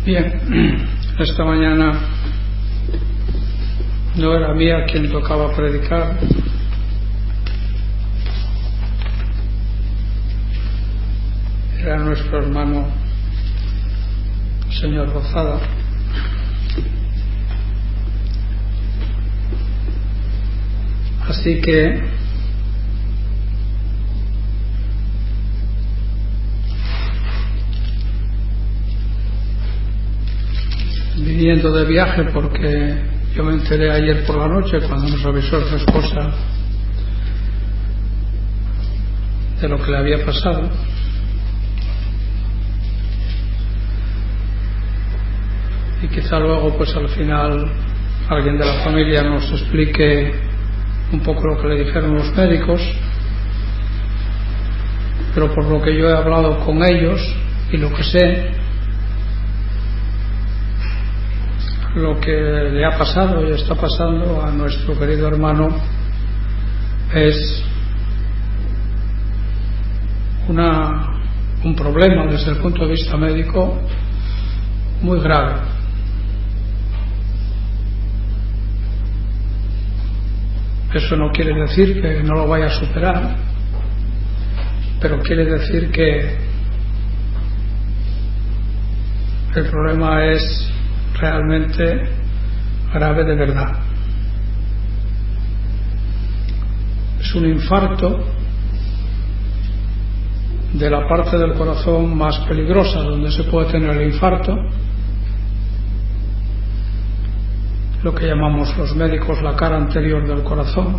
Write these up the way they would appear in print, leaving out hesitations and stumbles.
Bien, esta mañana no era mía quien tocaba predicar, era nuestro hermano señor Rozada. Así que viniendo de viaje, porque yo me enteré ayer por la noche cuando nos avisó su esposa de lo que le había pasado, y quizá luego pues al final alguien de la familia nos explique un poco lo que le dijeron los médicos, pero por lo que yo he hablado con ellos y lo que sé, lo que le ha pasado y está pasando a nuestro querido hermano es un problema desde el punto de vista médico muy grave. Eso no quiere decir que no lo vaya a superar, pero quiere decir que el problema es realmente grave de verdad. Es un infarto de la parte del corazón más peligrosa donde se puede tener el infarto, lo que llamamos los médicos la cara anterior del corazón.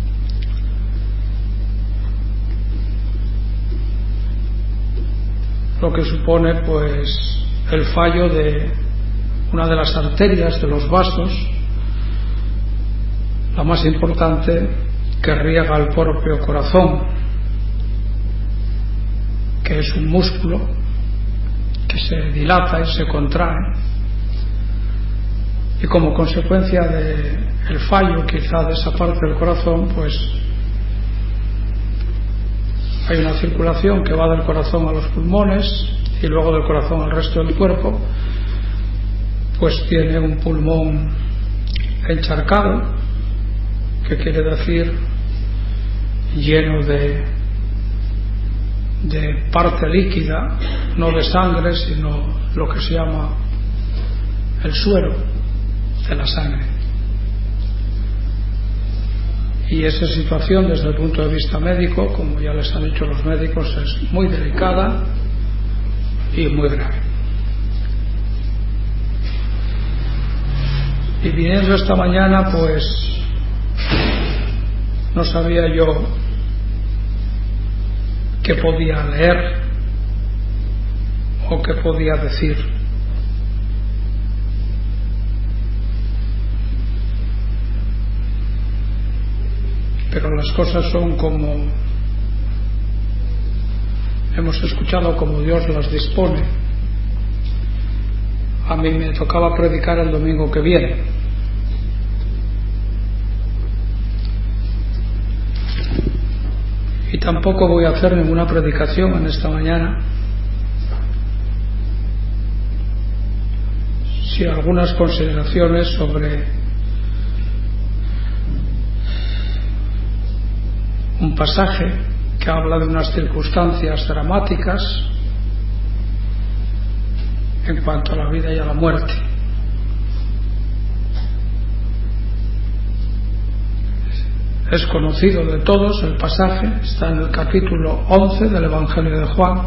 Lo que supone pues el fallo de una de las arterias de los vasos, la más importante, que riega el propio corazón, que es un músculo que se dilata y se contrae, y como consecuencia del fallo quizá de esa parte del corazón, pues hay una circulación que va del corazón a los pulmones y luego del corazón al resto del cuerpo. Pues tiene un pulmón encharcado, que quiere decir lleno de parte líquida, no de sangre, sino lo que se llama el suero de la sangre. Y esa situación, desde el punto de vista médico, como ya les han dicho los médicos, es muy delicada y muy grave. Y viniendo esta mañana, pues no sabía yo qué podía leer o qué podía decir. Pero las cosas son como hemos escuchado, como Dios las dispone. A mí me tocaba predicar el domingo que viene. Y tampoco voy a hacer ninguna predicación en esta mañana. Sí, algunas consideraciones sobre un pasaje que habla de unas circunstancias dramáticas en cuanto a la vida y a la muerte. Es conocido de todos el pasaje, está en el capítulo 11 del Evangelio de Juan.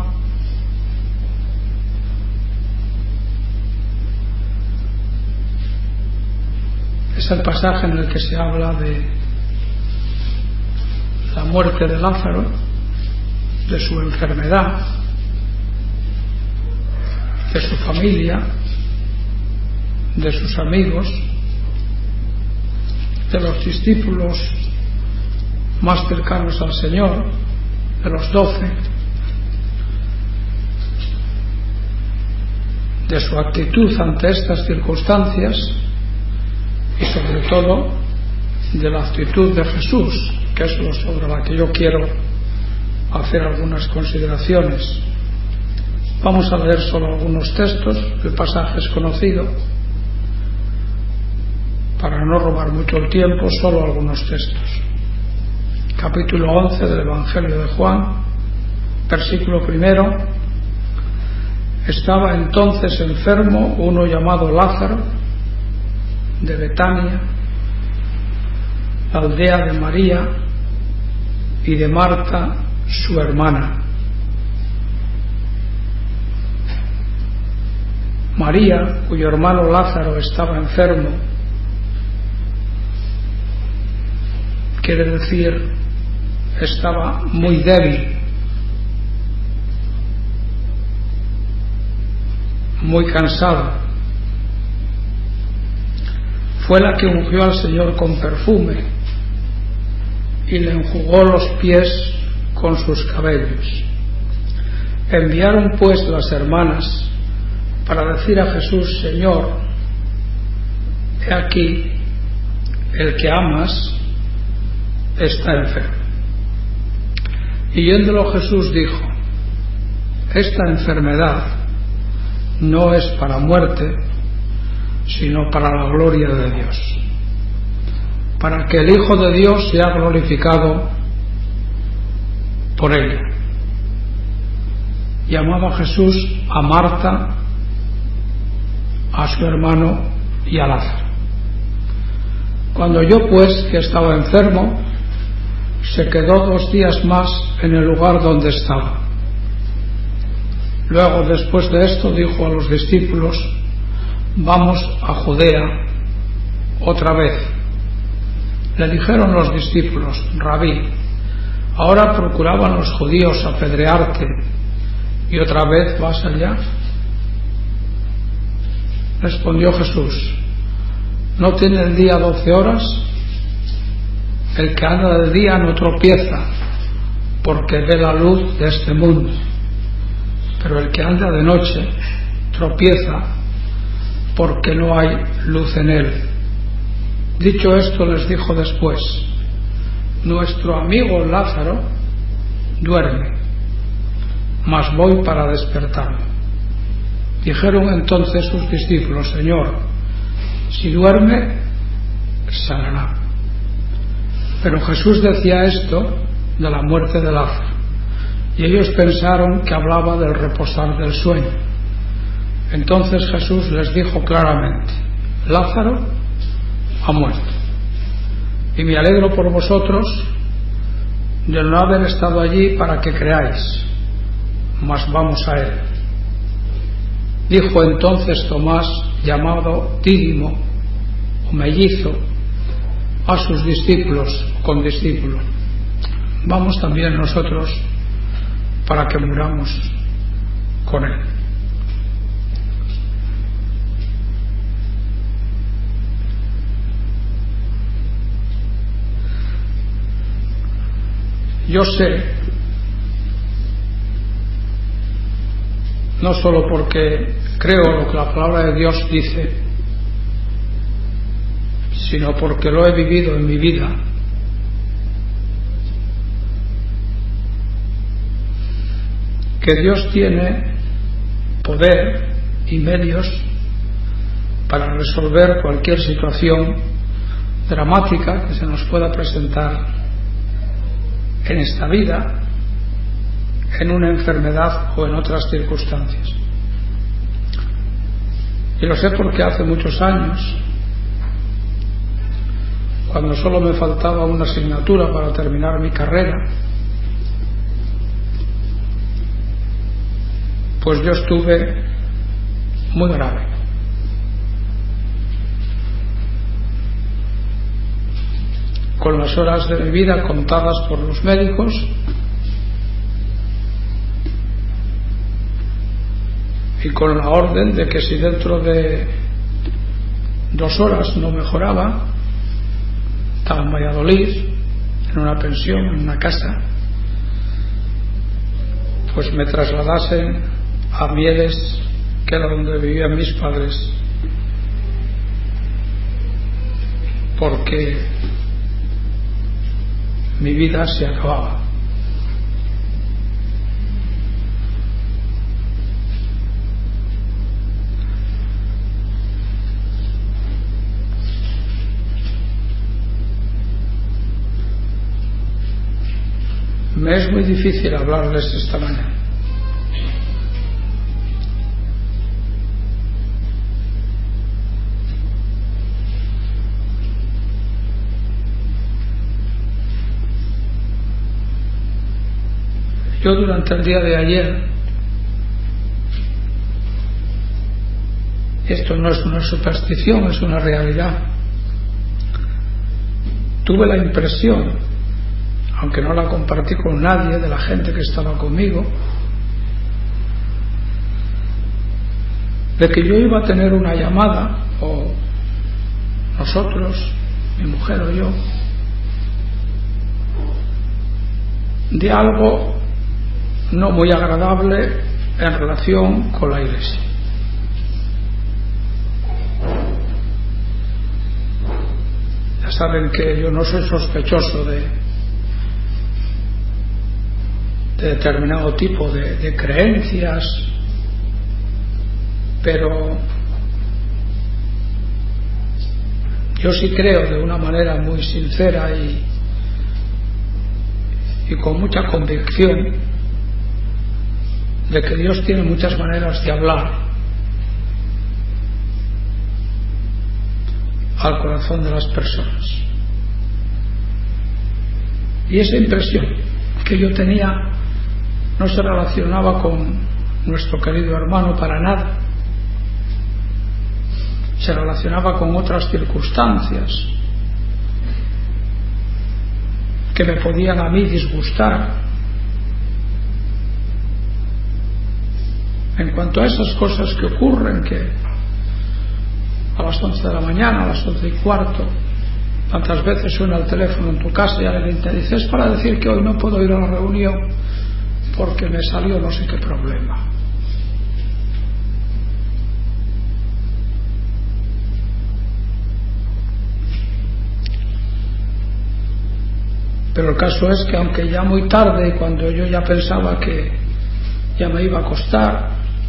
Es el pasaje en el que se habla de la muerte de Lázaro, de su enfermedad, de su familia, de sus amigos, de los discípulos más cercanos al Señor, de los 12, de su actitud ante estas circunstancias y sobre todo de la actitud de Jesús, que es lo sobre la que yo quiero hacer algunas consideraciones. Vamos a leer solo algunos textos, el pasaje es conocido. Para no robar mucho el tiempo, solo algunos textos. Capítulo 11 del Evangelio de Juan, versículo 1. Estaba entonces enfermo uno llamado Lázaro, de Betania, la aldea de María y de Marta, su hermana. María, cuyo hermano Lázaro estaba enfermo, quiere decir, estaba muy débil, muy cansado. Fue la que ungió al Señor con perfume y le enjugó los pies con sus cabellos. Enviaron pues las hermanas para decir a Jesús: Señor, he aquí, el que amas está enfermo. Y yéndolo Jesús dijo: esta enfermedad no es para muerte, sino para la gloria de Dios, para que el Hijo de Dios sea glorificado por ella. Llamaba Jesús a Marta, a su hermano y a Lázaro. Cuando oyó pues que estaba enfermo, se quedó 2 días más en el lugar donde estaba. Luego, después de esto, dijo a los discípulos: vamos a Judea otra vez. Le dijeron los discípulos: Rabí, ahora procuraban los judíos apedrearte y otra vez vas allá. Respondió Jesús: ¿no tiene el día 12 horas? El que anda de día no tropieza, porque ve la luz de este mundo, pero el que anda de noche tropieza, porque no hay luz en él. Dicho esto, les dijo después: nuestro amigo Lázaro duerme, mas voy para despertarlo. Dijeron entonces sus discípulos: Señor, si duerme, sanará. Pero Jesús decía esto de la muerte de Lázaro, y ellos pensaron que hablaba del reposar del sueño. Entonces Jesús les dijo claramente: Lázaro ha muerto, y me alegro por vosotros de no haber estado allí para que creáis, mas vamos a él. Dijo entonces Tomás, llamado Dídimo o mellizo, a sus discípulos, condiscípulo: vamos también nosotros para que muramos con él. Yo sé, no solo porque creo lo que la palabra de Dios dice, sino porque lo he vivido en mi vida, que Dios tiene poder y medios para resolver cualquier situación dramática que se nos pueda presentar en esta vida, en una enfermedad o en otras circunstancias. Y lo sé porque hace muchos años, cuando solo me faltaba una asignatura para terminar mi carrera, pues yo estuve muy grave. Con las horas de mi vida contadas por los médicos, y con la orden de que si dentro de 2 horas no mejoraba, estaba en Valladolid, en una pensión, en una casa, pues me trasladasen a Mieres, que era donde vivían mis padres, porque mi vida se acababa. Me es muy difícil hablarles esta mañana. Yo durante el día de ayer, esto no es una superstición, es una realidad, tuve la impresión, aunque no la compartí con nadie de la gente que estaba conmigo, de que yo iba a tener una llamada, o nosotros, mi mujer o yo, de algo no muy agradable en relación con la Iglesia. Ya saben que yo no soy sospechoso de determinado tipo de creencias, pero yo sí creo de una manera muy sincera y con mucha convicción de que Dios tiene muchas maneras de hablar al corazón de las personas. Y esa impresión que yo tenía no se relacionaba con nuestro querido hermano para nada. Se relacionaba con otras circunstancias que me podían a mí disgustar. En cuanto a esas cosas que ocurren, que a las 11 de la mañana, a las 11:15, tantas veces suena el teléfono en tu casa y alguien te dice: es para decir que hoy no puedo ir a la reunión porque me salió no sé qué problema. Pero el caso es que aunque ya muy tarde, cuando yo ya pensaba que ya me iba a acostar,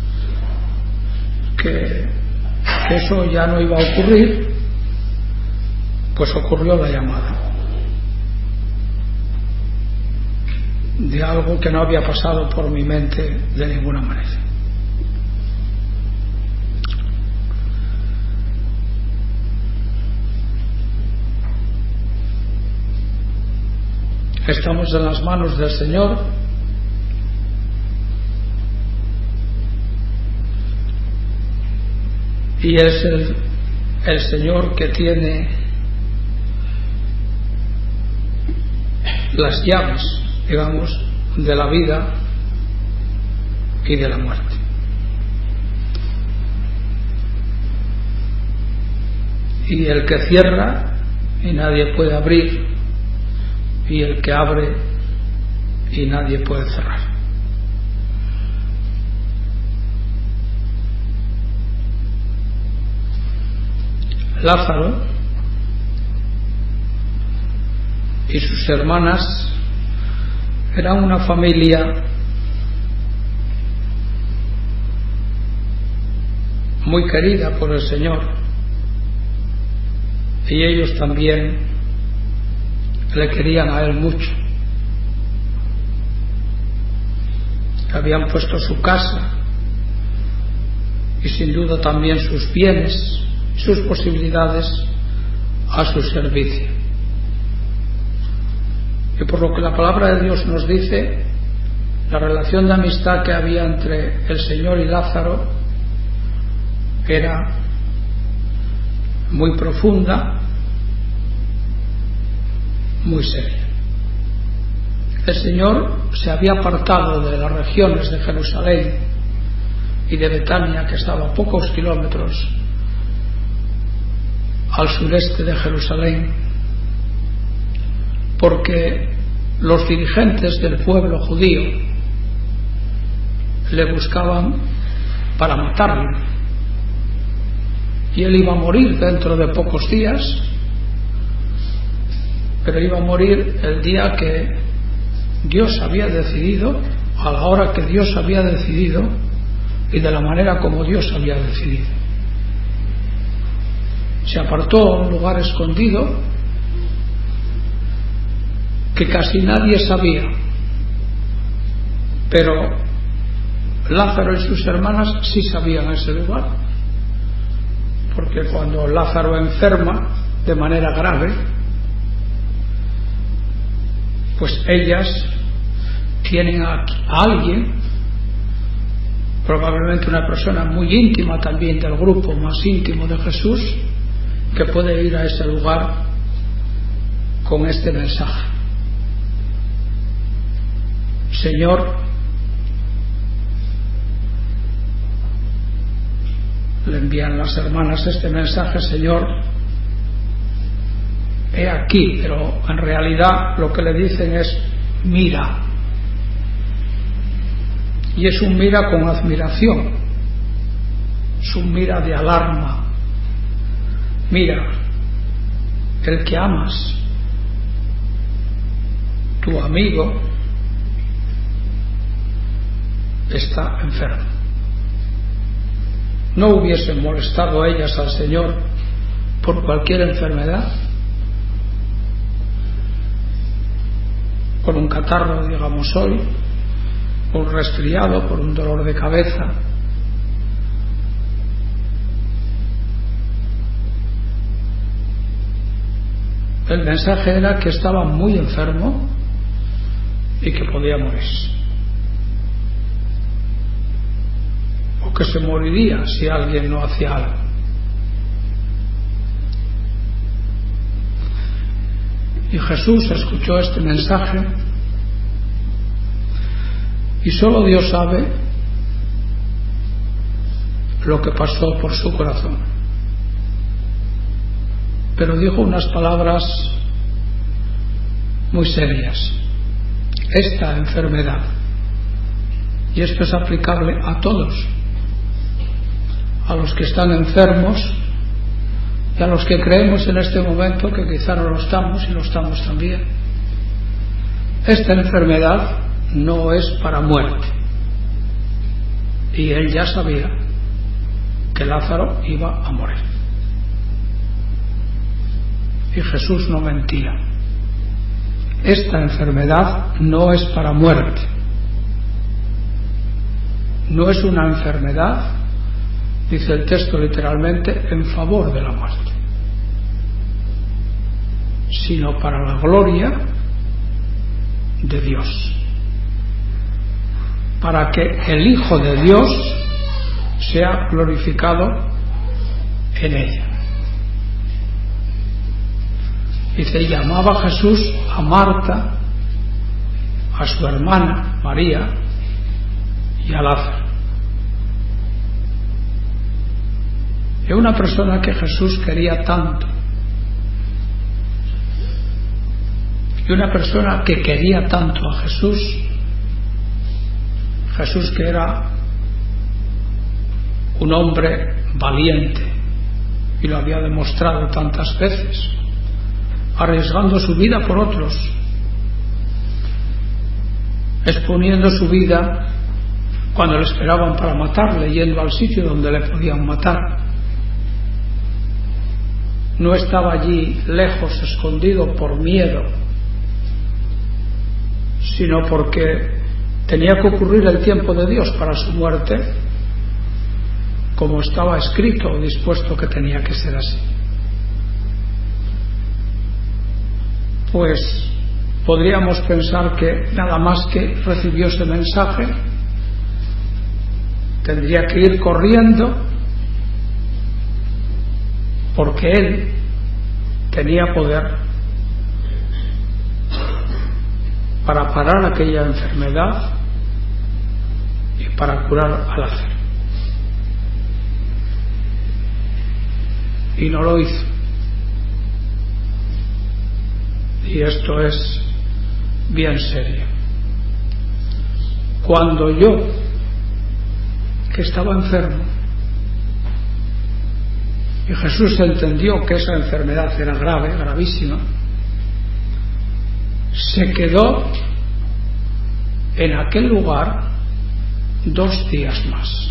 que eso ya no iba a ocurrir, pues ocurrió la llamada de algo que no había pasado por mi mente de ninguna manera. Estamos en las manos del Señor y es el Señor que tiene las llaves, digamos, de la vida y de la muerte. Y el que cierra y nadie puede abrir, y el que abre y nadie puede cerrar. Lázaro y sus hermanas eran una familia muy querida por el Señor, y ellos también le querían a él mucho. Habían puesto su casa y sin duda también sus bienes, sus posibilidades a su servicio. Y por lo que la palabra de Dios nos dice, la relación de amistad que había entre el Señor y Lázaro era muy profunda, muy seria. El Señor se había apartado de las regiones de Jerusalén y de Betania, que estaba a pocos kilómetros al sureste de Jerusalén, porque los dirigentes del pueblo judío le buscaban para matarlo, y él iba a morir dentro de pocos días, pero iba a morir el día que Dios había decidido, a la hora que Dios había decidido y de la manera como Dios había decidido. Se apartó a un lugar escondido que casi nadie sabía Pero Lázaro y sus hermanas sí sabían ese lugar, porque cuando Lázaro enferma de manera grave, pues ellas tienen a alguien, probablemente una persona muy íntima también del grupo más íntimo de Jesús, que puede ir a ese lugar con este mensaje: Señor, le envían las hermanas este mensaje: Señor, he aquí. Pero en realidad lo que le dicen es: mira. Y es un mira con admiración, es un mira de alarma. Mira, el que amas, tu amigo, está enfermo. ¿No hubiesen molestado ellas al Señor por cualquier enfermedad? Por un catarro, digamos hoy, por un resfriado, por un dolor de cabeza. El mensaje era que estaba muy enfermo y que podía morir, o que se moriría si alguien no hacía algo. Y Jesús escuchó este mensaje, y solo Dios sabe lo que pasó por su corazón. Pero dijo unas palabras muy serias: esta enfermedad, y esto es aplicable a todos, a los que están enfermos y a los que creemos en este momento que quizá no lo estamos, y lo estamos también. Esta enfermedad no es para muerte. Y él ya sabía que Lázaro iba a morir. Y Jesús no mentía. Esta enfermedad no es para muerte. No es una enfermedad, dice el texto literalmente, en favor de la muerte, sino para la gloria de Dios, para que el Hijo de Dios sea glorificado en ella. Dice: llamaba Jesús a Marta, a su hermana María y a Lázaro. Y una persona que Jesús quería tanto, y una persona que quería tanto a Jesús, Jesús que era un hombre valiente, y lo había demostrado tantas veces, arriesgando su vida por otros, exponiendo su vida cuando le esperaban para matarle, yendo al sitio donde le podían matar. No estaba allí lejos, escondido por miedo, sino porque tenía que ocurrir el tiempo de Dios para su muerte, como estaba escrito o dispuesto que tenía que ser así. Pues podríamos pensar que nada más que recibió ese mensaje, tendría que ir corriendo, porque él tenía poder para parar aquella enfermedad y para curar a Lázaro. Y no lo hizo. Y esto es bien serio. Cuando yo, que estaba enfermo, y Jesús entendió que esa enfermedad era grave, gravísima, se quedó en aquel lugar 2 días más.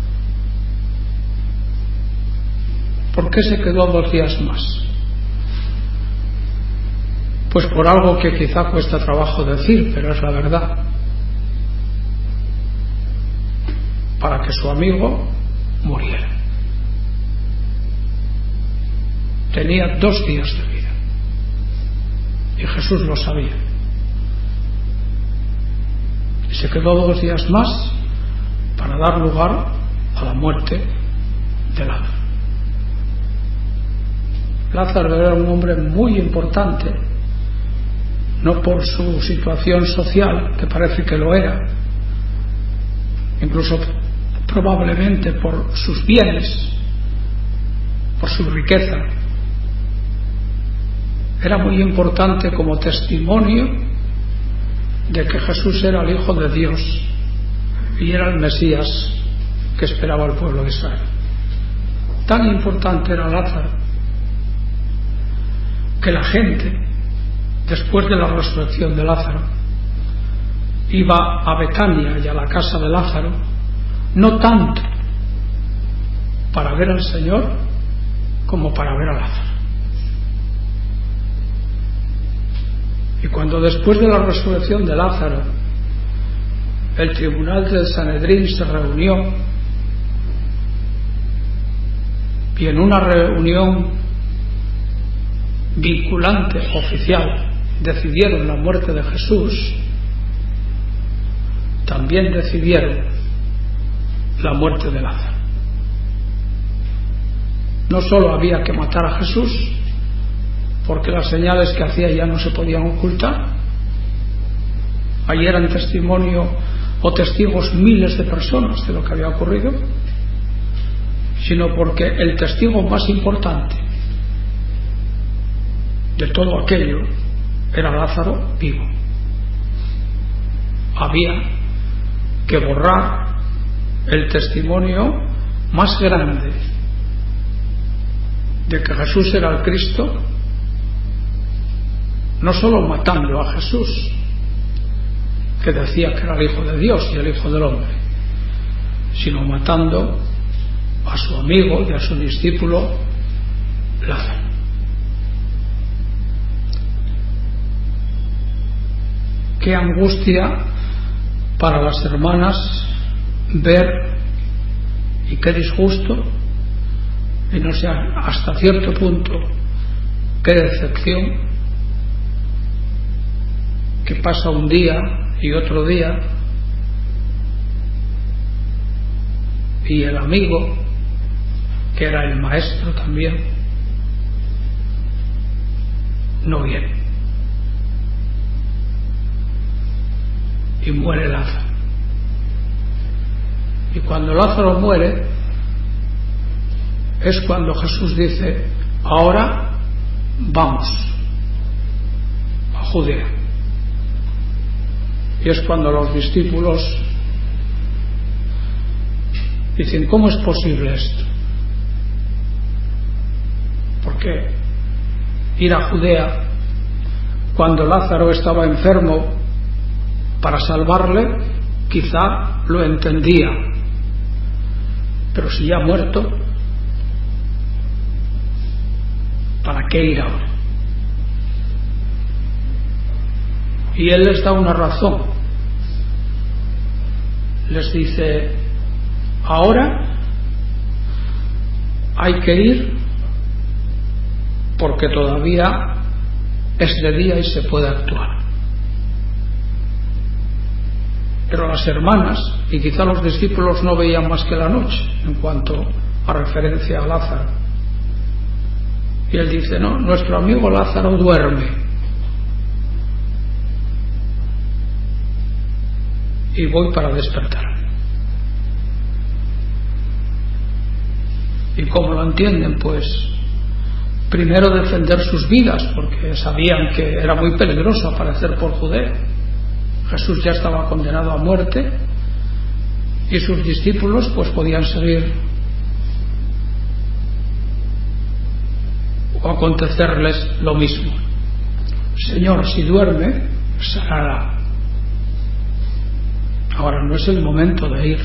¿Por qué se quedó 2 días más? Pues por algo que quizá cuesta trabajo decir, pero es la verdad. para que su amigo muriera. Tenía 2 días de vida y Jesús lo sabía, y se quedó 2 días más para dar lugar a la muerte de Lázaro. Lázaro era un hombre muy importante, no por su situación social, que parece que lo era, incluso probablemente por sus bienes, por su riqueza. Era muy importante como testimonio de que Jesús era el Hijo de Dios y era el Mesías que esperaba el pueblo de Israel. Tan importante era Lázaro que la gente, después de la resurrección de Lázaro, iba a Betania y a la casa de Lázaro, no tanto para ver al Señor como para ver a Lázaro. Y cuando después de la resurrección de Lázaro el tribunal del Sanedrín se reunió, y en una reunión vinculante oficial decidieron la muerte de Jesús, también decidieron la muerte de Lázaro. No solo había que matar a Jesús, porque las señales que hacía ya no se podían ocultar. Allí eran testimonio o testigos miles de personas de lo que había ocurrido, sino porque el testigo más importante de todo aquello era Lázaro vivo. Había que borrar el testimonio más grande de que Jesús era el Cristo, no solo matando a Jesús, que decía que era el Hijo de Dios y el Hijo del Hombre, sino matando a su amigo y a su discípulo Lázaro. Qué angustia para las hermanas ver, y qué disgusto, y no sé hasta cierto punto qué decepción, que pasa un día y otro día y el amigo, que era el maestro también, no viene y muere Lázaro. Y cuando Lázaro muere es cuando Jesús dice: ahora vamos a Judea. Y es cuando los discípulos dicen: ¿cómo es posible esto? ¿Por qué ir a Judea cuando Lázaro estaba enfermo para salvarle? Quizá lo entendía, pero si ya ha muerto, ¿para qué ir ahora? Y él les da una razón. Les dice: ahora hay que ir porque todavía es de día y se puede actuar. Pero las hermanas y quizá los discípulos no veían más que la noche en cuanto a referencia a Lázaro. Y él dice: no, nuestro amigo Lázaro duerme. Y voy para despertar. ¿Y cómo lo entienden? Pues primero defender sus vidas, porque sabían que era muy peligroso aparecer por Judea. Jesús ya estaba condenado a muerte y sus discípulos pues podían seguir o acontecerles lo mismo. Señor, si duerme, sanará. Ahora no es el momento de ir.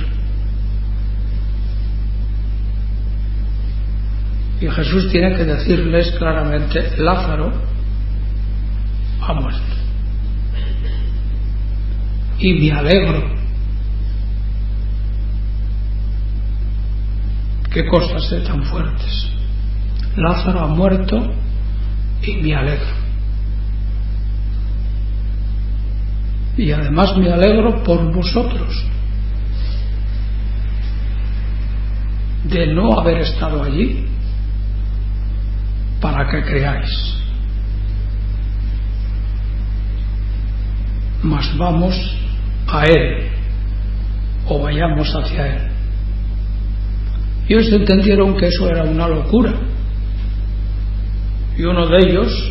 Y Jesús tiene que decirles claramente: Lázaro ha muerto. Y me alegro qué cosas tan fuertes. Lázaro ha muerto y me alegro. Y además me alegro por vosotros, de no haber estado allí, para que creáis. Mas vamos a Él, o vayamos hacia Él. Ellos entendieron que eso era una locura, y uno de ellos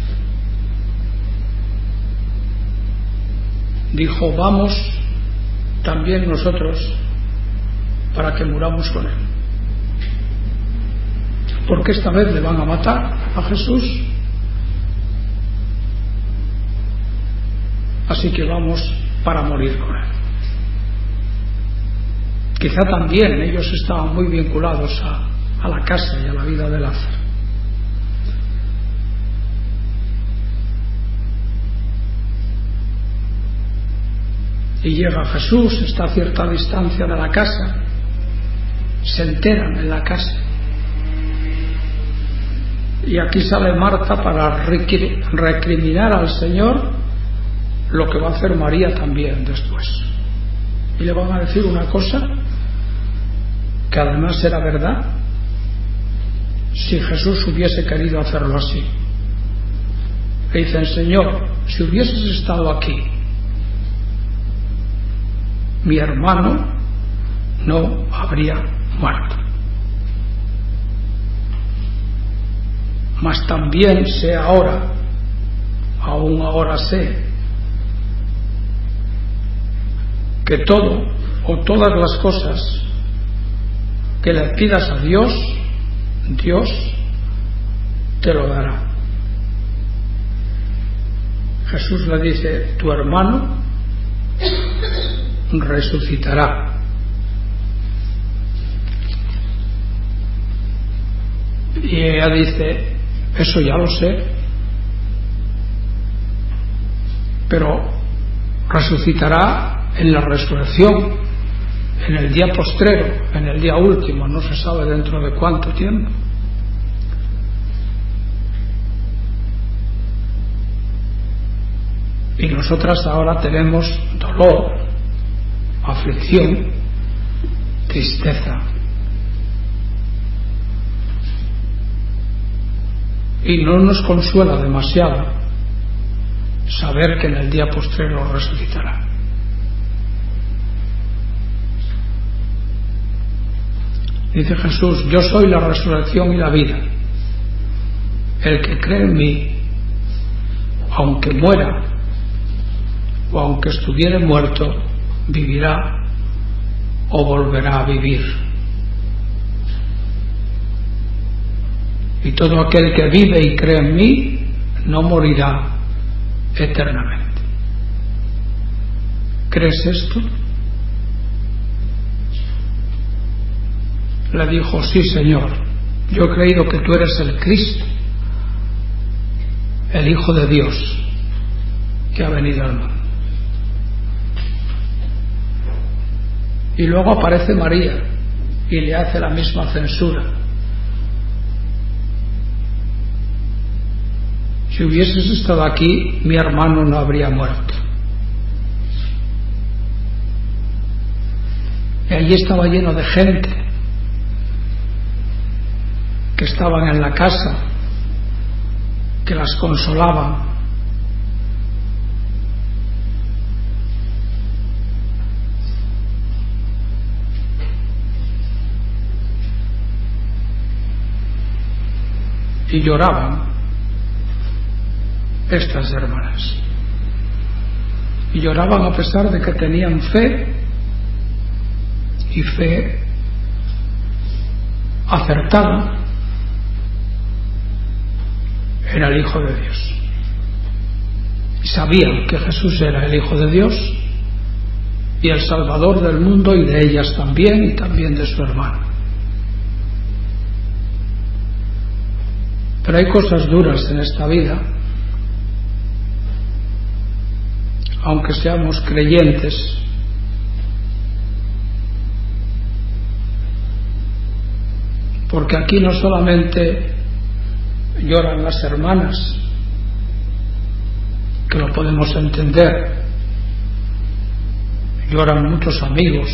dijo: vamos también nosotros para que muramos con Él, porque esta vez le van a matar a Jesús, así que vamos para morir con Él. Quizá también ellos estaban muy vinculados a la casa y a la vida de Lázaro. Y llega Jesús, está a cierta distancia de la casa, se enteran en la casa, y aquí sale Marta para recriminar al Señor lo que va a hacer María también después, y le van a decir una cosa que además era verdad si Jesús hubiese querido hacerlo así. Le dicen: Señor, si hubieses estado aquí, mi hermano no habría muerto. Mas también sé ahora, aún ahora sé, que todo o todas las cosas que le pidas a Dios, Dios te lo dará. Jesús le dice: tu hermano resucitará. Y ella dice: eso ya lo sé, pero resucitará en la resurrección, en el día postrero, en el día último, no se sabe dentro de cuánto tiempo. Y nosotras ahora tenemos dolor, aflicción, tristeza, y no nos consuela demasiado saber que en el día postrero resucitará. Dice Jesús: yo soy la resurrección y la vida. El que cree en mí, aunque muera o aunque estuviere muerto, vivirá o volverá a vivir. Y todo aquel que vive y cree en mí no morirá eternamente. ¿Crees esto? Le dijo: sí, Señor, yo he creído que tú eres el Cristo, el Hijo de Dios, que ha venido al mundo. Y luego aparece María y le hace la misma censura. Si hubieses estado aquí, mi hermano no habría muerto. Y allí estaba lleno de gente que estaban en la casa, que las consolaban. Y lloraban estas hermanas. Y lloraban a pesar de que tenían fe, y fe acertada en el Hijo de Dios. Y sabían que Jesús era el Hijo de Dios y el Salvador del mundo, y de ellas también, y también de su hermano. Pero hay cosas duras en esta vida, aunque seamos creyentes. porque aquí no solamente lloran las hermanas, que lo podemos entender, lloran muchos amigos,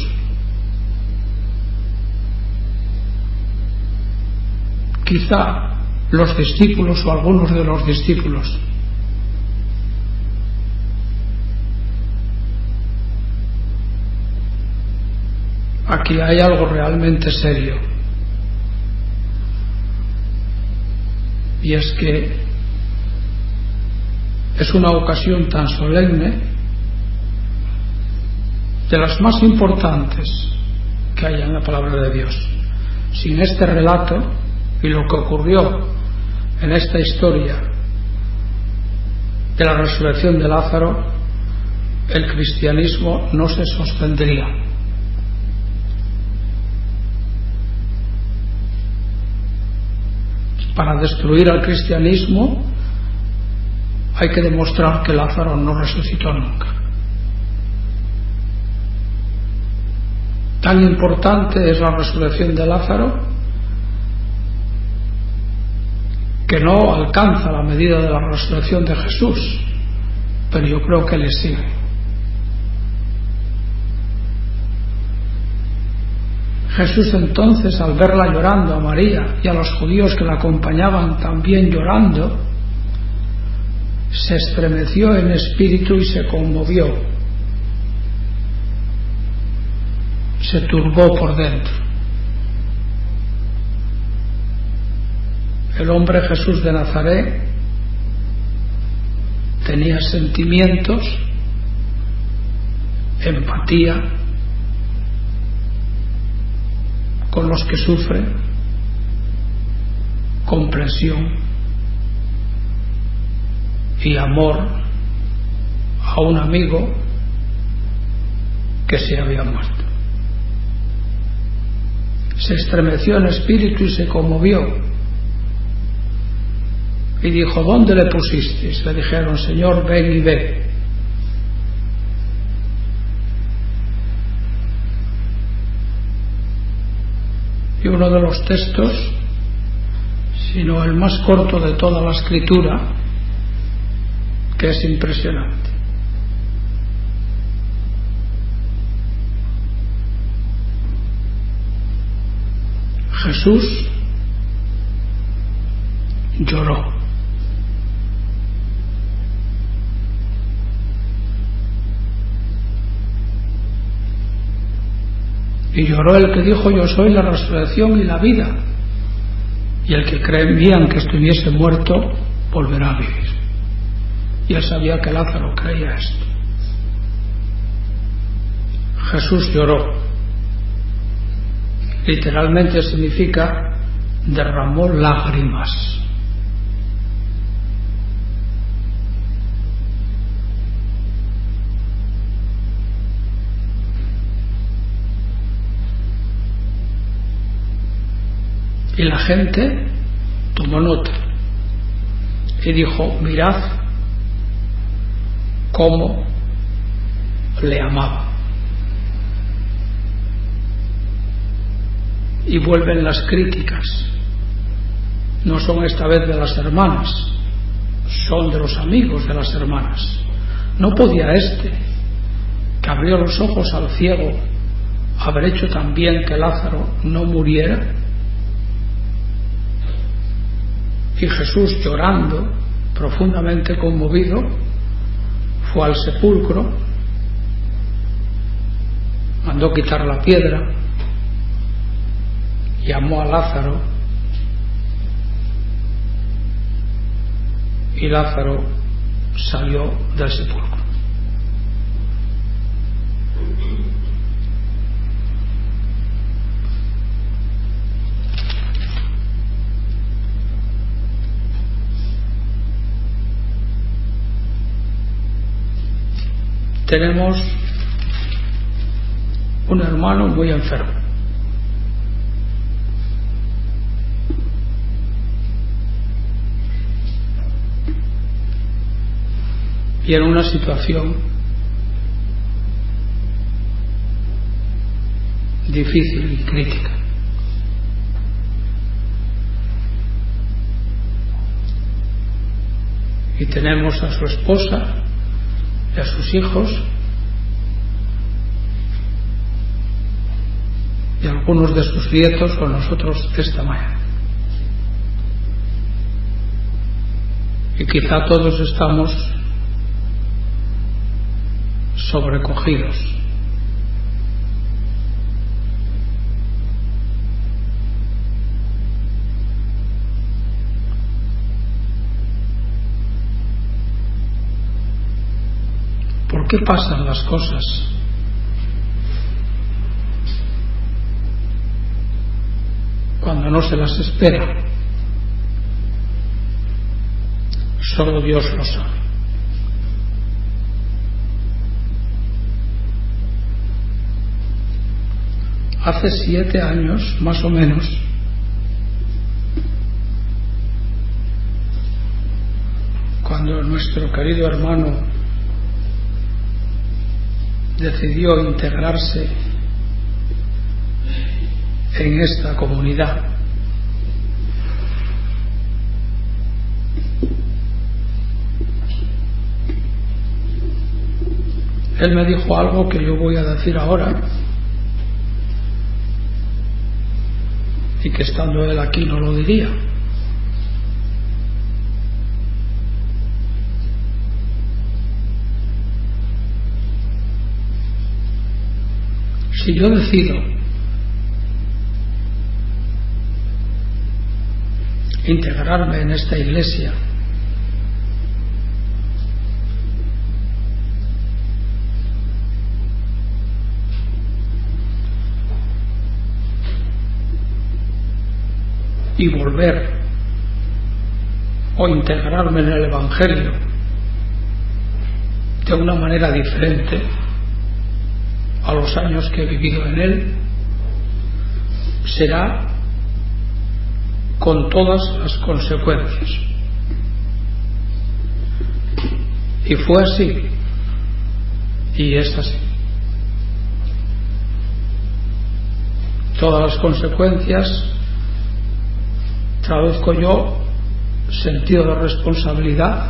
quizá los discípulos o algunos de los discípulos. Aquí hay algo realmente serio, y es que es una ocasión tan solemne, de las más importantes que hay en la palabra de Dios. Sin este relato y lo que ocurrió en esta historia de la resurrección de Lázaro, el cristianismo no se sostendría. Para destruir al cristianismo hay que demostrar que Lázaro no resucitó nunca. Tan importante es la resurrección de Lázaro que no alcanza la medida de la resurrección de Jesús, pero yo creo que le sigue. Jesús entonces, al verla llorando a María y a los judíos que la acompañaban también llorando, se estremeció en espíritu y se conmovió, se turbó por dentro. El hombre Jesús de Nazaret tenía sentimientos, empatía con los que sufren, comprensión y amor a un amigo que se había muerto. Se estremeció en espíritu y se conmovió y dijo: ¿dónde le pusisteis? Le dijeron: Señor, ven y ve. Y uno de los textos, sino el más corto de toda la escritura, que es impresionante. Jesús lloró. Y lloró el que dijo: yo soy la resurrección y la vida, y el que cree en mí, aunque estuviese muerto, volverá a vivir. Y él sabía que Lázaro creía esto. Jesús lloró. Literalmente significa derramó lágrimas. Y la gente tomó nota y dijo: mirad cómo le amaba. Y vuelven las críticas. No son esta vez de las hermanas, son de los amigos de las hermanas. ¿No podía este, que abrió los ojos al ciego, haber hecho también que Lázaro no muriera? Y Jesús, llorando, profundamente conmovido, fue al sepulcro, mandó quitar la piedra, llamó a Lázaro, y Lázaro salió del sepulcro. Tenemos un hermano muy enfermo. Y en una situación difícil y crítica. y tenemos a su esposa y a sus hijos y algunos de sus nietos con nosotros esta mañana. Y quizá todos estamos sobrecogidos. ¿Por qué pasan las cosas? Cuando no se las espera. Solo Dios lo sabe. Hace 7 años, más o menos, cuando nuestro querido hermano decidió integrarse en esta comunidad, él me dijo algo que yo voy a decir ahora y que estando él aquí no lo diría. Si yo decido integrarme en esta iglesia, y volver o integrarme en el Evangelio de una manera diferente a los años que he vivido en él, será con todas las consecuencias. Y fue así, y es así. Todas las consecuencias traduzco yo sentido de responsabilidad,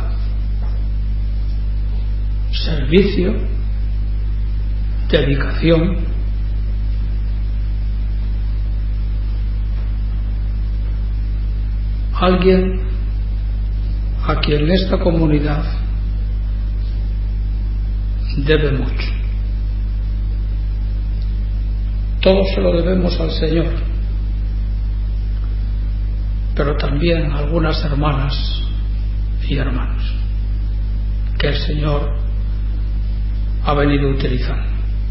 servicio, dedicación, alguien a quien esta comunidad debe mucho. Todo se lo debemos al Señor, pero también a algunas hermanas y hermanos que el Señor ha venido utilizando.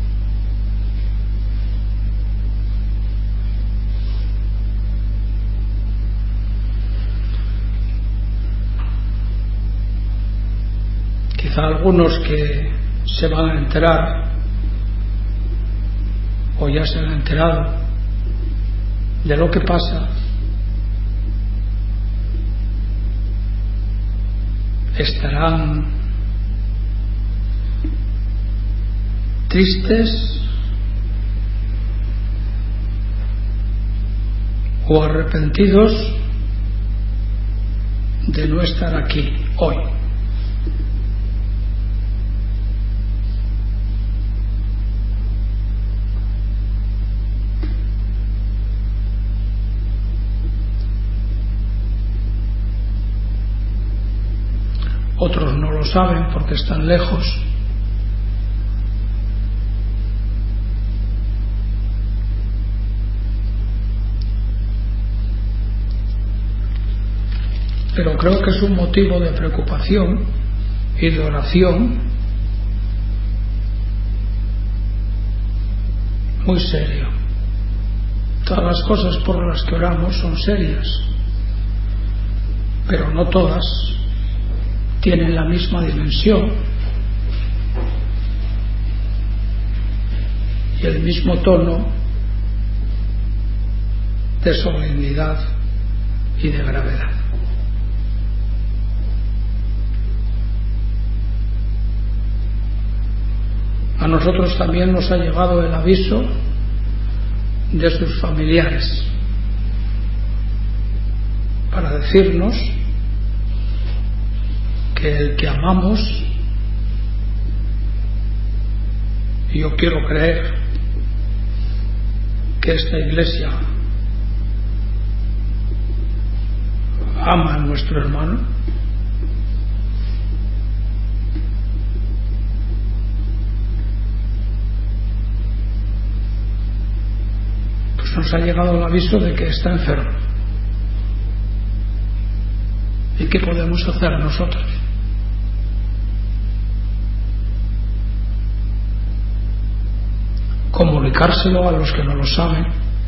Quizá algunos que se van a enterar o ya se han enterado de lo que pasa estarán tristes o arrepentidos de no estar aquí hoy. Otros no lo saben porque están lejos. Pero creo que es un motivo de preocupación y de oración muy serio. Todas las cosas por las que oramos son serias, pero no todas tienen la misma dimensión y el mismo tono de solemnidad y de gravedad. A nosotros también nos ha llegado el aviso de sus familiares para decirnos que que el que amamos, y yo quiero creer que esta Iglesia ama a nuestro hermano, pues nos ha llegado el aviso de que está enfermo. ¿Y qué podemos hacer nosotros? Comunicárselo a los que no lo saben,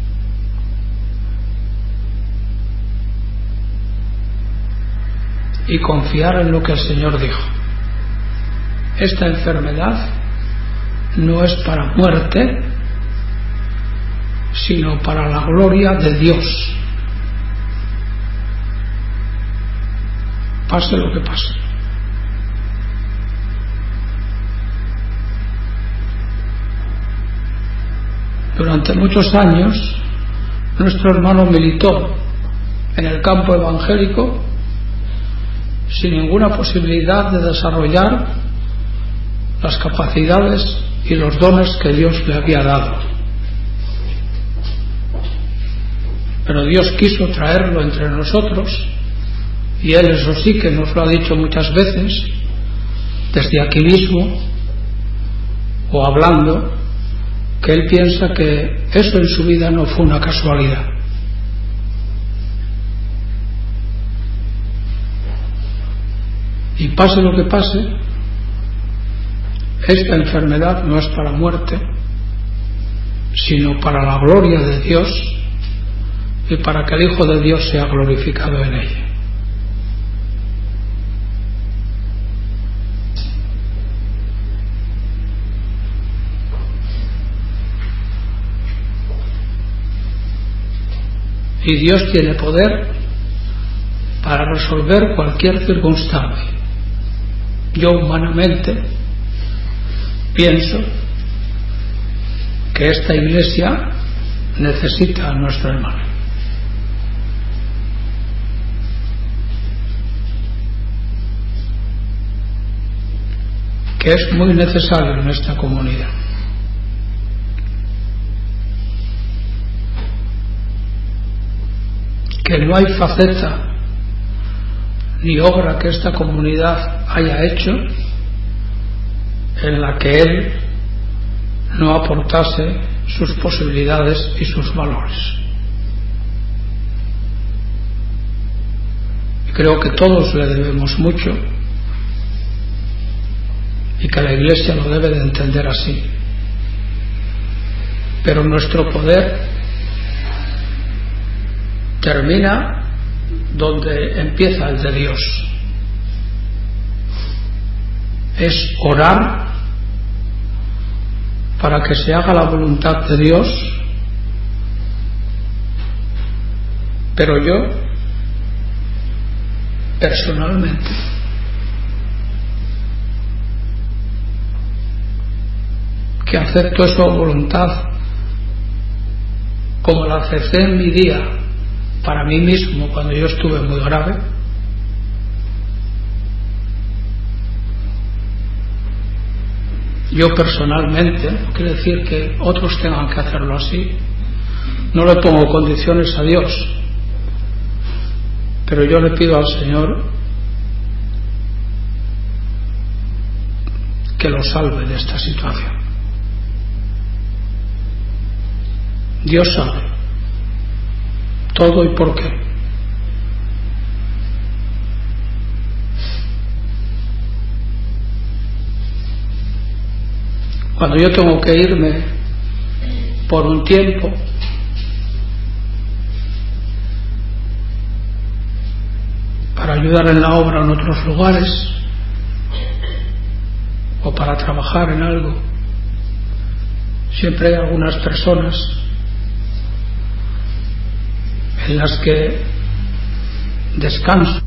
y confiar en lo que el Señor dijo. Esta enfermedad no es para muerte, sino para la gloria de Dios, pase lo que pase. Durante muchos años nuestro hermano militó en el campo evangélico sin ninguna posibilidad de desarrollar las capacidades y los dones que Dios le había dado. Pero Dios quiso traerlo entre nosotros, y Él, eso sí, que nos lo ha dicho muchas veces, desde aquí mismo, o hablando, que Él piensa que eso en su vida no fue una casualidad. Y pase lo que pase, esta enfermedad no es para muerte, sino para la gloria de Dios y para que el Hijo de Dios sea glorificado en ella. Y Dios tiene poder para resolver cualquier circunstancia. Yo humanamente pienso que esta Iglesia necesita a nuestro hermano. Que es muy necesario en esta comunidad. Que no hay faceta ni obra que esta comunidad haya hecho en la que él no aportase sus posibilidades y sus valores. Y creo que todos le debemos mucho y que la Iglesia lo debe de entender así. Pero nuestro poder termina donde empieza el de Dios. Es orar para que se haga la voluntad de Dios, pero yo personalmente que acepto esa voluntad como la acepté en mi día para mí mismo cuando yo estuve muy grave, yo personalmente, no quiere decir que otros tengan que hacerlo así, no le pongo condiciones a Dios, pero yo le pido al Señor que lo salve de esta situación. Dios sabe todo y por qué. Cuando yo tengo que irme por un tiempo, para ayudar en la obra en otros lugares o para trabajar en algo, siempre hay algunas personas en las que descanso.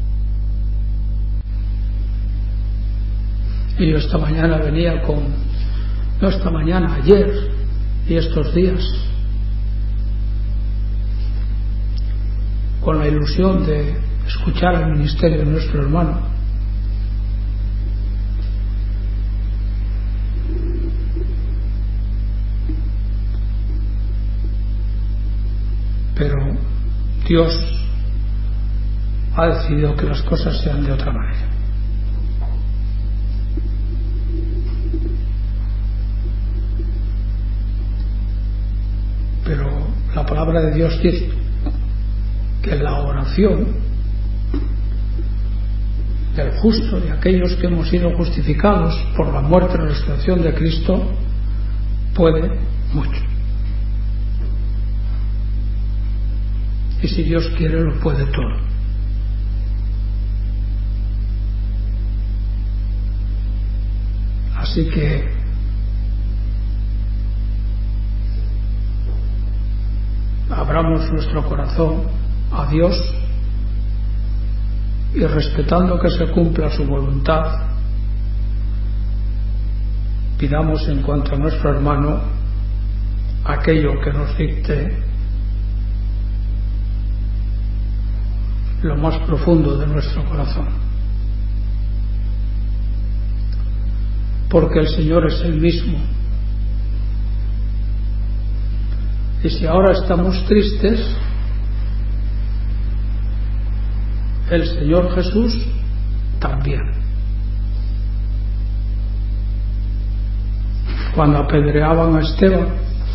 Y yo esta mañana venía ayer y estos días con la ilusión de escuchar el ministerio de nuestro hermano, Dios ha decidido que las cosas sean de otra manera. Pero la palabra de Dios dice que la oración del justo, de aquellos que hemos sido justificados por la muerte y la resurrección de Cristo, puede mucho. Y si Dios quiere, lo puede todo. Así que abramos nuestro corazón a Dios y, respetando que se cumpla su voluntad, pidamos en cuanto a nuestro hermano aquello que nos dicte lo más profundo de nuestro corazón, porque el Señor es el mismo. Y si ahora estamos tristes, el Señor Jesús también. Cuando apedreaban a Esteban,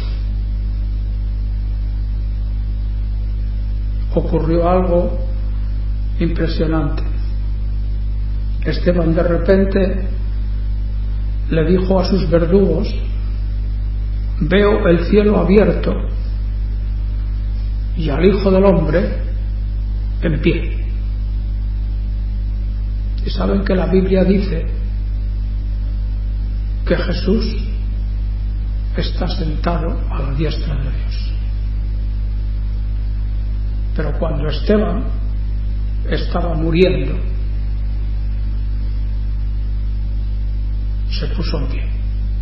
ocurrió algo impresionante. Esteban de repente le dijo a sus verdugos: veo el cielo abierto y al Hijo del Hombre en pie. Y saben que la Biblia dice que Jesús está sentado a la diestra de Dios. Pero cuando Esteban estaba muriendo, se puso en pie.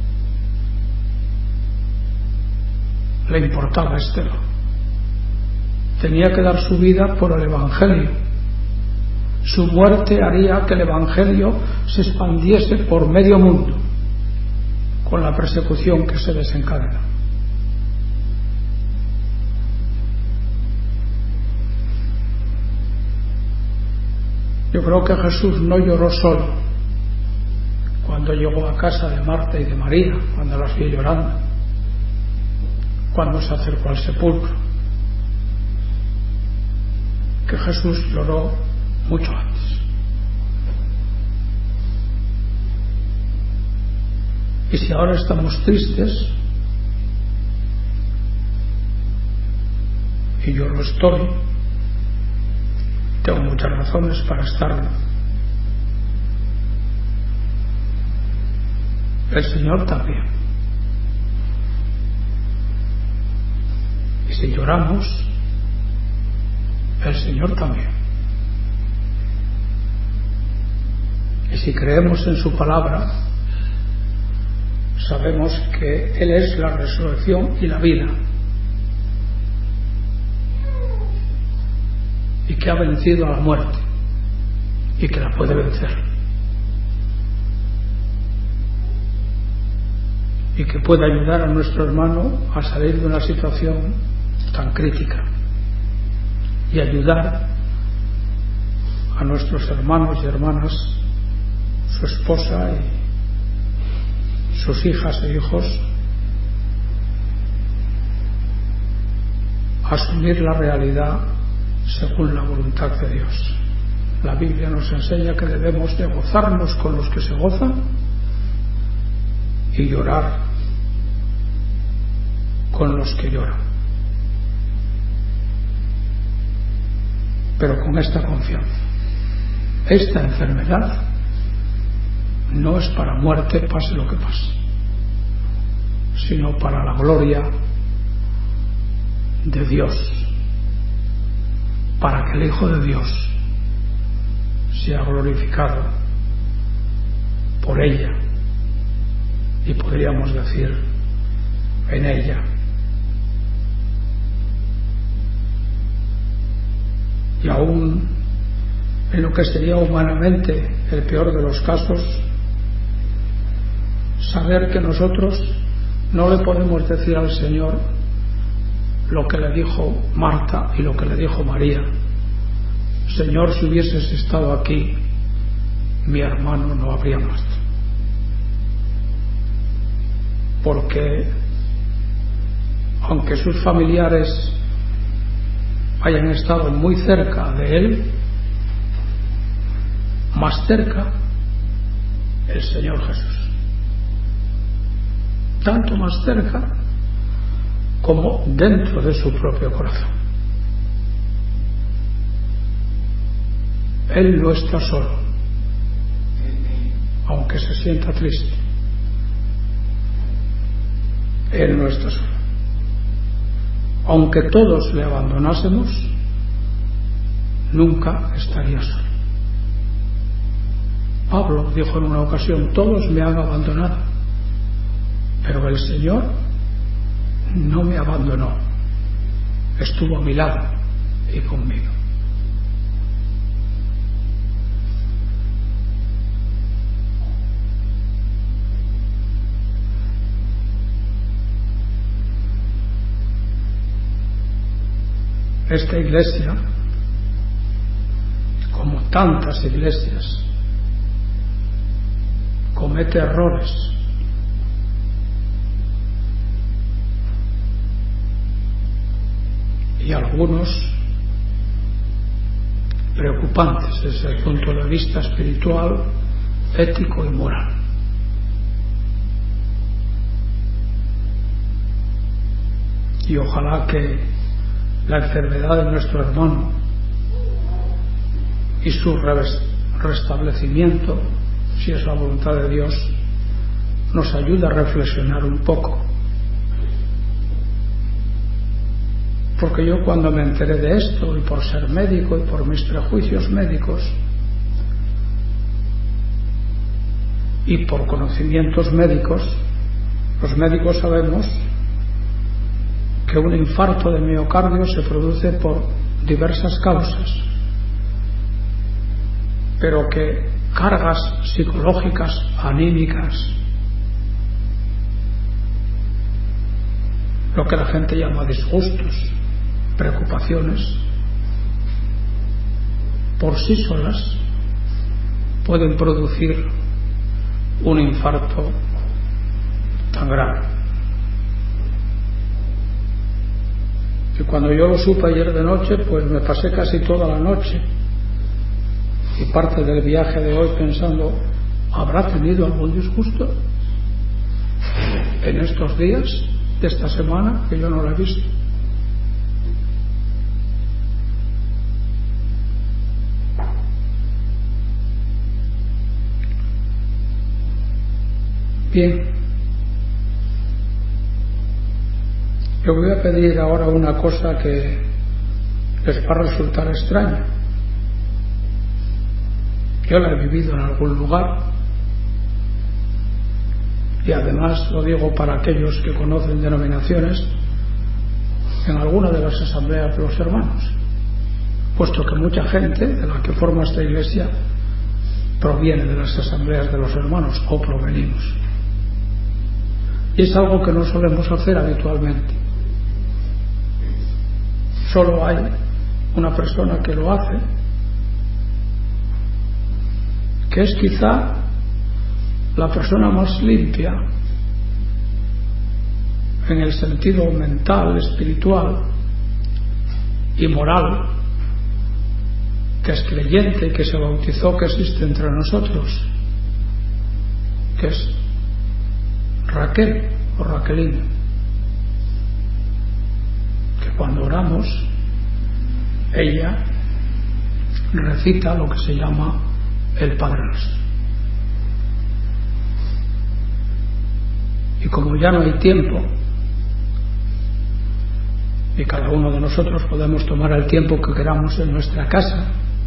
Le importaba a Esteban. Tenía que dar su vida por el Evangelio. Su muerte haría que el Evangelio se expandiese por medio mundo, con la persecución que se desencadena. Yo creo que Jesús no lloró solo cuando llegó a casa de Marta y de María, cuando las vio llorando, cuando se acercó al sepulcro, que Jesús lloró mucho antes. Y si ahora estamos tristes, y yo lo estoy, tengo muchas razones para estarlo, el Señor también. Y si lloramos, el Señor también. Y si creemos en su palabra, sabemos que Él es la resurrección y la vida, y que ha vencido a la muerte y que la puede vencer, y que puede ayudar a nuestro hermano a salir de una situación tan crítica y ayudar a nuestros hermanos y hermanas, su esposa y sus hijas e hijos, a asumir la realidad según la voluntad de Dios. La Biblia nos enseña que debemos de gozarnos con los que se gozan y llorar con los que lloran, pero con esta confianza: esta enfermedad no es para muerte, pase lo que pase, sino para la gloria de Dios, para que el Hijo de Dios sea glorificado por ella, y podríamos decir en ella. Y aún en lo que sería humanamente el peor de los casos, saber que nosotros no le podemos decir al Señor lo que le dijo Marta y lo que le dijo María: Señor, si hubieses estado aquí, mi hermano no habría muerto. Porque aunque sus familiares hayan estado muy cerca de él, más cerca el Señor Jesús, tanto más cerca como dentro de su propio corazón. Él no está solo, aunque se sienta triste. Él no está solo. Aunque todos le abandonásemos, nunca estaría solo. Pablo dijo en una ocasión: todos me han abandonado, pero el Señor no me abandonó, estuvo a mi lado y conmigo. Esta iglesia, como tantas iglesias, comete errores. Y algunos preocupantes desde el punto de vista espiritual, ético y moral. Y ojalá que la enfermedad de nuestro hermano y su restablecimiento, si es la voluntad de Dios, nos ayude a reflexionar un poco. Porque yo, cuando me enteré de esto, y por ser médico y por mis prejuicios médicos y por conocimientos médicos, los médicos sabemos que un infarto de miocardio se produce por diversas causas, pero que cargas psicológicas, anímicas, lo que la gente llama disgustos, preocupaciones, por sí solas pueden producir un infarto tan grave. Y cuando yo lo supe ayer de noche, pues me pasé casi toda la noche y parte del viaje de hoy pensando: ¿habrá tenido algún disgusto en estos días de esta semana que yo no lo he visto? Bien, yo voy a pedir ahora una cosa que les va a resultar extraña. Yo la he vivido en algún lugar, y además lo digo para aquellos que conocen denominaciones, en alguna de las asambleas de los hermanos, puesto que mucha gente de la que forma esta iglesia proviene de las asambleas de los hermanos, o provenimos, y es algo que no solemos hacer habitualmente. Solo hay una persona que lo hace, que es quizá la persona más limpia en el sentido mental, espiritual y moral, que es creyente y que se bautizó, que existe entre nosotros, que es Raquel o Raquelina, que cuando oramos ella recita lo que se llama el Padre Nuestro. Y como ya no hay tiempo y cada uno de nosotros podemos tomar el tiempo que queramos en nuestra casa,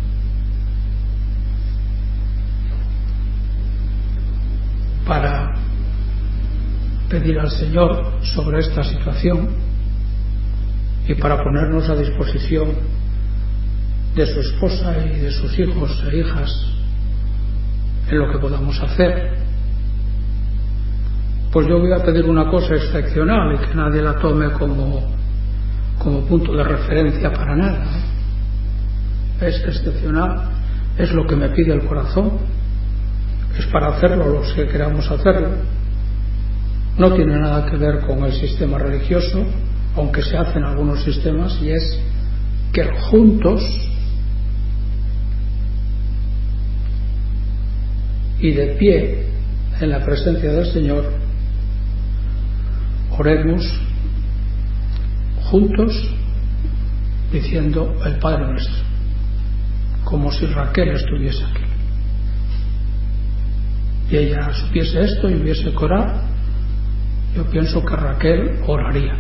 para pedir al Señor sobre esta situación y para ponernos a disposición de su esposa y de sus hijos e hijas en lo que podamos hacer, pues yo voy a pedir una cosa excepcional y que nadie la tome como como punto de referencia para nada, es excepcional, es lo que me pide el corazón, es para hacerlo los que queramos hacerlo, no tiene nada que ver con el sistema religioso, aunque se hacen algunos sistemas, y es que juntos y de pie en la presencia del Señor oremos juntos diciendo el Padre Nuestro, como si Raquel estuviese aquí y ella supiese esto y hubiese que orar. Yo pienso que Raquel oraría.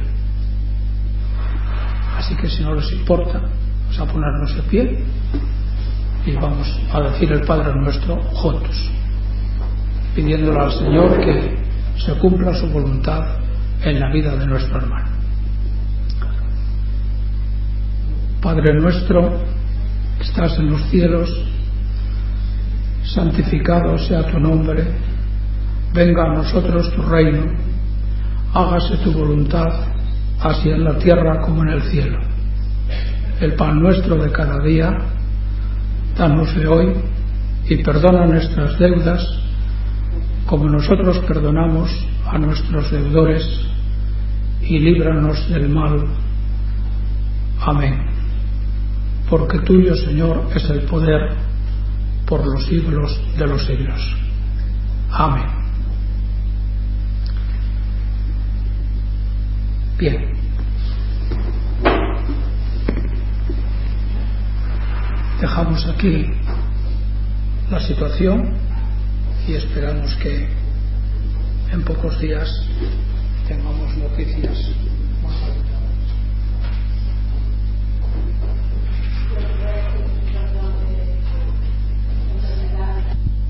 Así que, si no les importa, vamos a ponernos de pie y vamos a decir el Padre Nuestro juntos, pidiéndole al Señor que se cumpla su voluntad en la vida de nuestro hermano. Padre nuestro que estás en los cielos, santificado sea tu nombre, venga a nosotros tu reino, hágase tu voluntad, así en la tierra como en el cielo. El pan nuestro de cada día, dánosle hoy, y perdona nuestras deudas, como nosotros perdonamos a nuestros deudores, y líbranos del mal. Amén. Porque tuyo, Señor, es el poder por los siglos de los siglos. Amén. Bien. Dejamos aquí la situación y esperamos que en pocos días tengamos noticias más adelante.